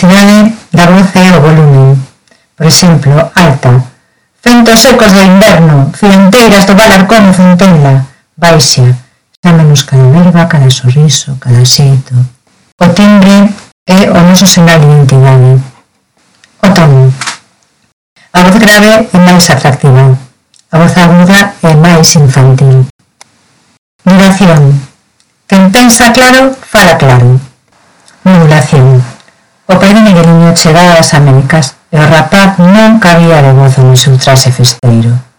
intensidade da voz e o volumen. Por exemplo, alta. Ventos secos do inverno, fianteiras do val Arcón e Fontenla. Baixa. Chámanos cada verba, cada sorriso, cada xeito. O timbre é o noso sinal de identidade. O tono. A voz grave é máis atractiva. A voz aguda é máis infantil. Duración. Quen pensa claro, fala claro. Modulación. O pai de Migueliño chegaba ás Américas e o rapaz non cabía de gozo no seu traxe festeiro.